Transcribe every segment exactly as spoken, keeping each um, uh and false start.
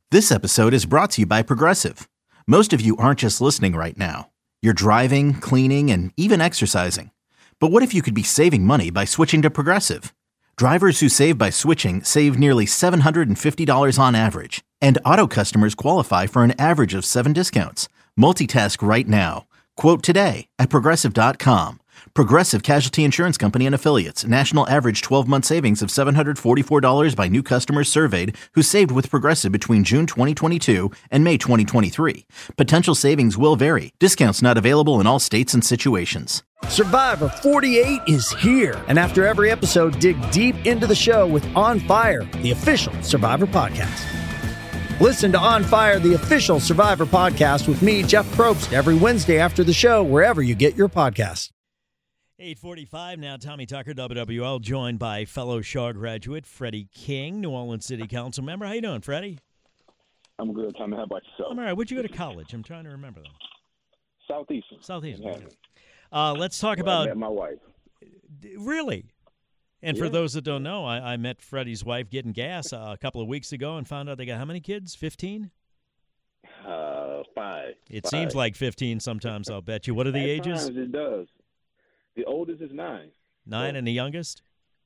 This episode is brought to you by Progressive. Most of you aren't just listening right now. You're driving, cleaning, and even exercising. But what if you could be saving money by switching to Progressive? Drivers who save by switching save nearly seven hundred fifty dollars on average. And auto customers qualify for an average of seven discounts. Multitask right now. Quote today at Progressive dot com. Progressive Casualty Insurance Company and Affiliates. National average twelve-month savings of seven hundred forty-four dollars by new customers surveyed who saved with Progressive between June twenty twenty-two and May twenty twenty-three. Potential savings will vary. Discounts not available in all states and situations. Survivor forty-eight is here. And after every episode, dig deep into the show with On Fire, the official Survivor podcast. Listen to On Fire, the official Survivor podcast with me, Jeff Probst, every Wednesday after the show, wherever you get your podcasts. eight forty-five now, Tommy Tucker, W W L, joined by fellow Shaw graduate Freddie King, New Orleans City Council member. How you doing, Freddie? I'm good, Tommy. How about yourself? I'm all right. Where'd you go to college? I'm trying to remember them. Southeastern. Southeastern. Uh, let's talk Well, about... I met my wife. Really? And Yeah. for those that don't know, I, I met Freddie's wife getting gas uh, a couple of weeks ago and found out they got how many kids? fifteen? Uh, five. It Five. seems like fifteen sometimes, I'll bet you. What are the At ages? times it does. The oldest is nine. Nine, So- and the youngest?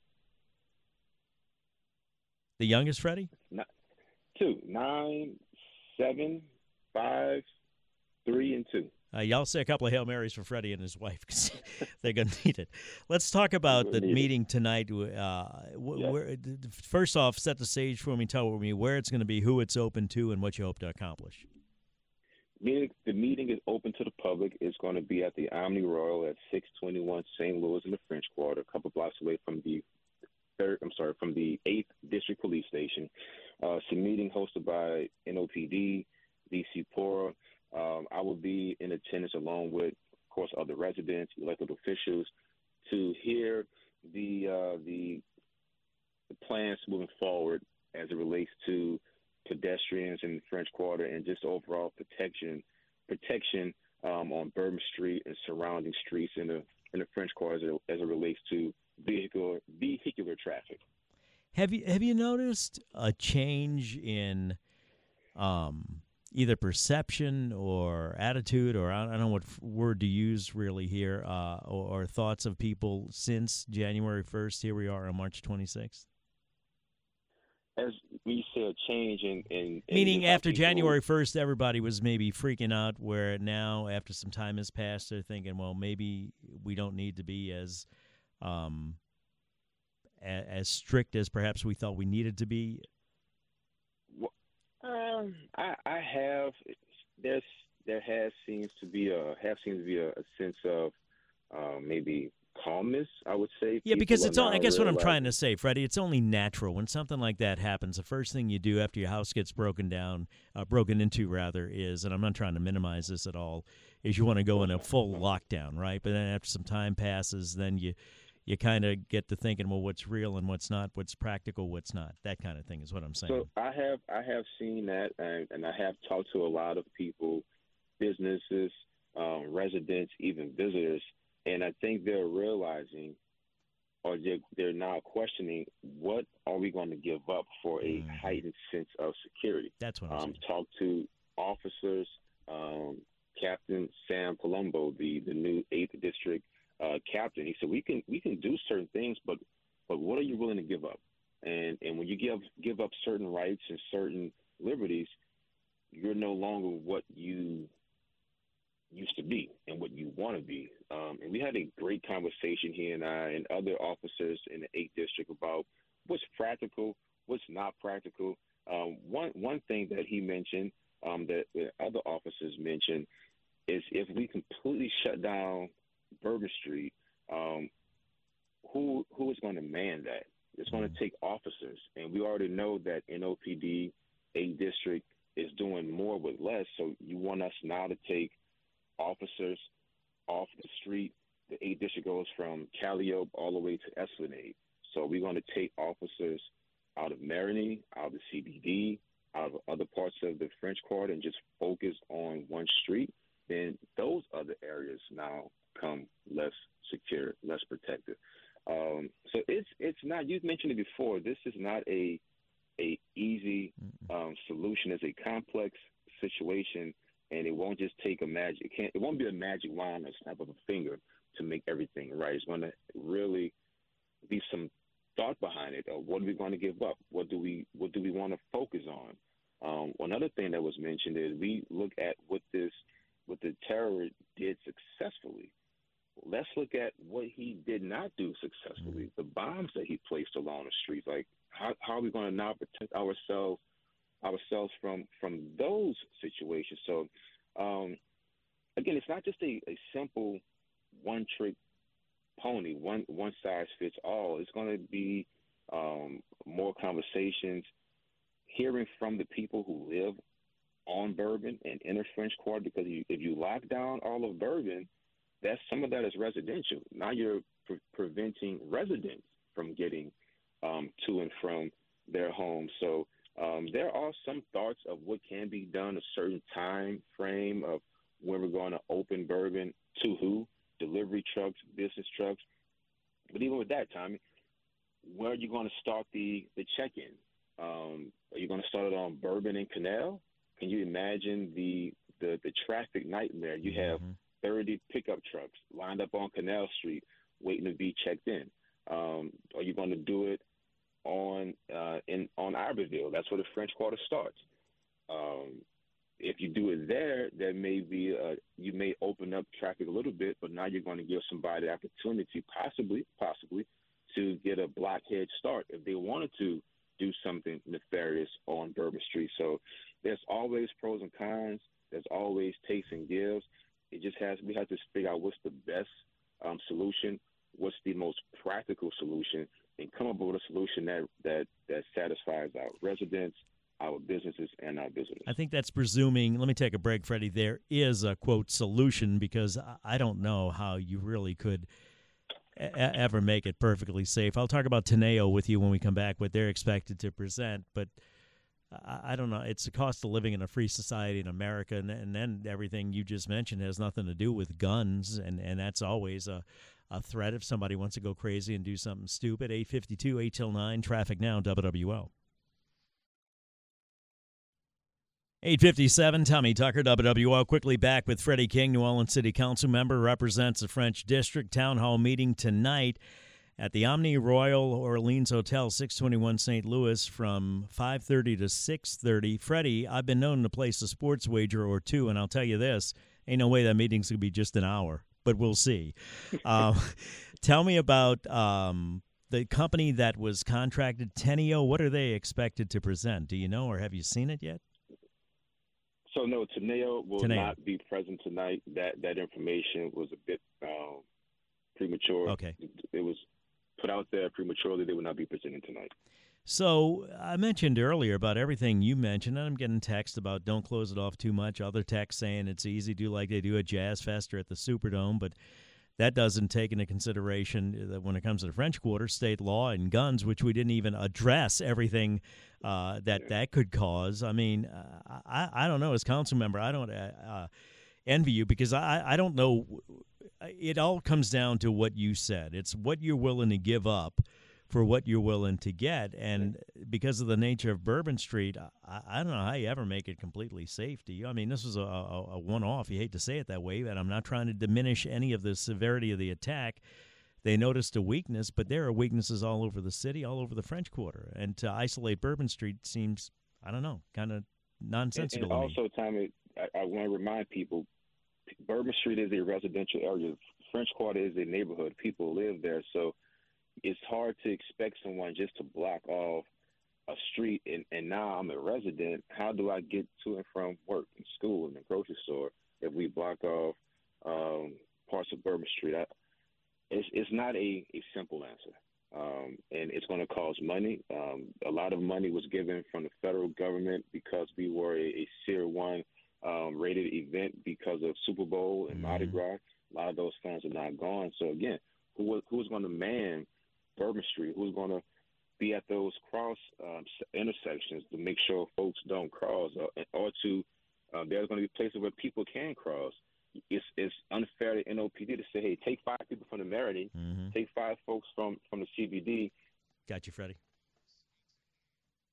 The youngest, Freddie? Not, two. Nine, seven, five, three, and two. Uh, y'all say a couple of Hail Marys for Freddie and his wife because they're going to need it. Let's talk about the Need it. meeting tonight. Uh, wh- Yes. where, first off, set the stage for me. Tell me where it's going to be, who it's open to, and what you hope to accomplish. Meeting, the meeting is open to the public. It's going to be at the Omni Royal at six twenty-one Saint Louis in the French Quarter, a couple blocks away from the third. I'm sorry, from the eighth District Police Station. Uh, it's a meeting hosted by N O P D, D C P O R A. Um, I will be in attendance along with, of course, other residents, elected officials, to hear the uh, the, the plans moving forward as it relates to pedestrians in the French Quarter and just overall protection protection um, on Bourbon Street and surrounding streets in the in the French Quarter as it, as it relates to vehicular vehicular traffic. Have you have you noticed a change in um, either perception or attitude, or I don't know what word to use really here, uh, or, or thoughts of people since January first? Here we are on March twenty-sixth. As we see a change in, in, in Meaning how after people- January first, everybody was maybe freaking out, where now, after some time has passed, they're thinking, well, maybe we don't need to be as um, a, as strict as perhaps we thought we needed to be. Um, I, I have there's there has seems to be a have seems to be a, a sense of uh, maybe calmness, I would say. Yeah, because People it's are all, I now guess what I'm realizing- trying to say, Freddie, it's only natural when something like that happens. The first thing you do after your house gets broken down, uh, broken into rather, is, and I'm not trying to minimize this at all, is you want to go in a full lockdown, right? But then after some time passes, then you you kind of get to thinking, well, what's real and what's not, what's practical, what's not. That kind of thing is what I'm saying. So I have I have seen that, and, and I have talked to a lot of people, businesses, um, residents, even visitors, and I think they're realizing, or they're, they're now questioning, what are we going to give up for a Mhm. heightened sense of security? That's what I'm Um, saying. talked to officers, um, Captain Sam Palumbo, the, the new eighth District uh, captain. He said, we can we can do certain things, but but what are you willing to give up? And and when you give give up certain rights and certain liberties, you're no longer what you used to be and what you want to be. Um, and we had a great conversation, he and I and other officers in the eighth District, about what's practical, what's not practical. Um, one one thing that he mentioned, um, that the other officers mentioned, is if we completely shut down Bourbon Street, um, who who is going to man that? It's going to take officers, and we already know that N O P D, eighth District, is doing more with less. So you want us now to take officers off the street. The eighth District goes from Calliope all the way to Esplanade. So we're going to take officers out of Marigny, out of the C B D, out of other parts of the French Quarter, and just focus on one street. Then those other areas now come less secure, less protected. Um, so it's it's not. You've mentioned it before. This is not a a easy um, solution. It's a complex situation, and it won't just take a magic. It can't. It won't be a magic wand or snap of a finger to make everything right. It's going to really be some thought behind it. Of what are we going to give up? What do we What do we want to focus on? Um, another thing that was mentioned is we look at what this what the terror did successfully. Let's look at what he did not do successfully. The bombs that he placed along the streets. Like how how are we going to now protect ourselves ourselves from from those situations? So um, again, it's not just a, a simple one trick pony, one one size fits all. It's going to be um, more conversations, hearing from the people who live on Bourbon and in the French Quarter, because you, if you lock down all of Bourbon, that's some of that is residential. Now you're pre- preventing residents from getting um, to and from their homes. So um, there are some thoughts of what can be done, a certain time frame of when we're going to open Bourbon to who, delivery trucks, business trucks. But even with that, Tommy, where are you going to start the, the check-in? Um, are you going to start it on Bourbon and Canal? Can you imagine the the, the traffic nightmare? You have mm-hmm. thirty pickup trucks lined up on Canal Street waiting to be checked in. Um, are you going to do it on uh, in on Iberville? That's where the French Quarter starts. Um, if you do it there, there may be a, you may open up traffic a little bit, but now you're going to give somebody the opportunity, possibly, possibly, to get a blockhead start if they wanted to do something nefarious on Bourbon Street. So there's always pros and cons. There's always takes and gives. It just has, we have to figure out what's the best um, solution, what's the most practical solution, and come up with a solution that, that, that satisfies our residents, our businesses, and our visitors. I think that's presuming, let me take a break, Freddie, there is a, quote, solution, because I don't know how you really could a- ever make it perfectly safe. I'll talk about Teneo with you when we come back, what they're expected to present, but I, I don't know. It's the cost of living in a free society in America, and, and then everything you just mentioned has nothing to do with guns, and, and that's always a, a threat if somebody wants to go crazy and do something stupid. eight fifty-two, eight till nine, traffic now, W W L. eight fifty-seven, Tommy Tucker, W W L. Quickly back with Freddie King, New Orleans City Council member, represents the French District. Town Hall meeting tonight at the Omni Royal Orleans Hotel, six twenty-one Saint Louis, from five thirty to six thirty. Freddie, I've been known to place a sports wager or two, and I'll tell you this, ain't no way that meeting's going to be just an hour, but we'll see. uh, tell me about um, the company that was contracted, Teneo. What are they expected to present? Do you know, or have you seen it yet? So, no, Teneo will Teneo. not be present tonight. That that information was a bit um, premature. Okay. It, it was put out there prematurely. They will not be presenting tonight. So I mentioned earlier about everything you mentioned, and I'm getting text about don't close it off too much. Other texts saying it's easy, do like they do at Jazz Fest or at the Superdome, but that doesn't take into consideration that when it comes to the French Quarter, state law and guns, which we didn't even address everything uh, that yeah. that could cause. I mean, uh, I, I don't know. As council member, I don't uh, envy you, because I, I don't know. It all comes down to what you said. It's what you're willing to give up for what you're willing to get. And because of the nature of Bourbon Street, I, I don't know how you ever make it completely safe to you. I mean, this was a, a, a one-off. You hate to say it that way, but I'm not trying to diminish any of the severity of the attack. They noticed a weakness, but there are weaknesses all over the city, all over the French Quarter. And to isolate Bourbon Street seems, I don't know, kind of nonsensical. And, and also, Tommy, I, I want to remind people, Bourbon Street is a residential area. French Quarter is a neighborhood. People live there, so it's hard to expect someone just to block off a street and, and now I'm a resident. How do I get to and from work and school and the grocery store if we block off um, parts of Bourbon Street? I, it's, it's not a, a simple answer, um, and it's going to cost money. Um, a lot of money was given from the federal government because we were a, a Tier one um, rated event because of Super Bowl and mm-hmm. Mardi Gras. A lot of those funds are not gone. So, again, who who's going to man Bourbon Street? Who's going to be at those cross um, intersections to make sure folks don't cross, or, or to uh, there's going to be places where people can cross? It's it's unfair to N O P D to say, hey, take five people from the Merity, mm-hmm. take five folks from, from the C B D. Got you, Freddie.